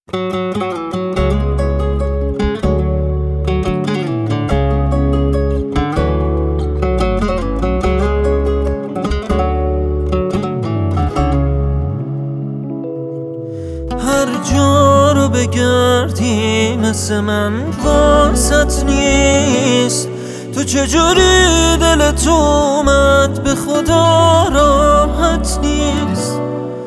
هر جا رو بگردی مثل من واسط نیست. تو چجوری دلت اومد به خدا راحت نیست.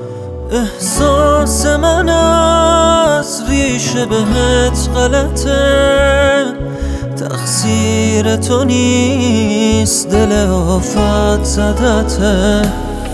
احساس من از ریشه بهت غلطه، تقصیر تو نیست، دل آفت زدته.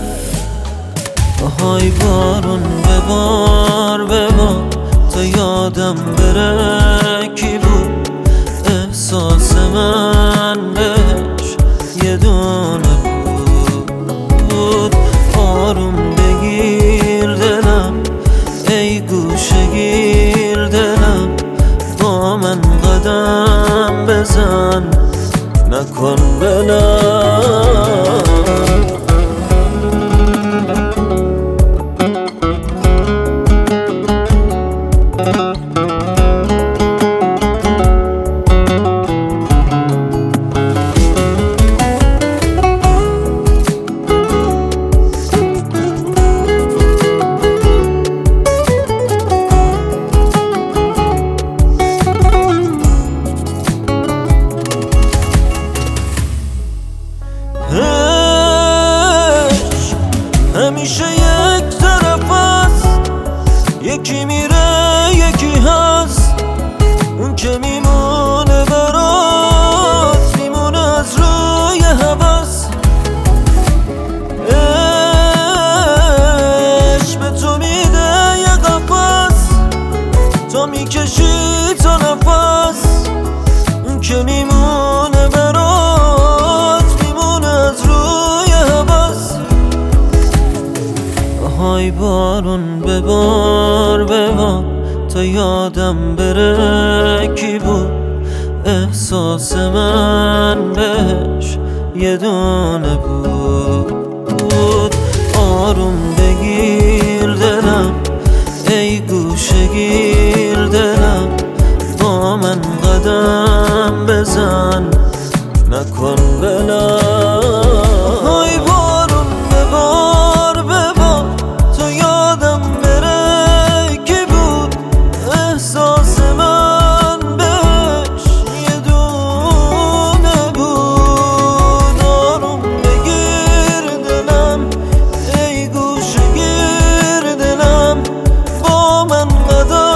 آهای بارون ببار ببار تا یادم بره کی بود احساس من بهش یه دونه بود. آروم بگیر دلم ای گوشه گیر دلم، با من قدم بزن نکن بلم. همیشه یک طرف هست، یکی میره یکی هست. اون که میمونه برات میمونه از روی هوس. عشق به تو میده یه قفس، تو میکشی تا نفس. اون که میمونه برات میمونه از روی هوس. آهای بارون ببار ببار تا یادم بره کی بود احساس من بهش یه دونه بود. آروم بگیر دلم ای گوشه گیر دلم، با من قدم بزن نکن بلم. آهای بارون ببار ببار تا یادم بره کی بود احساس من بهش یه دونه بود. آروم بگیر دلم ای گوشه گیر دلم، با من قدم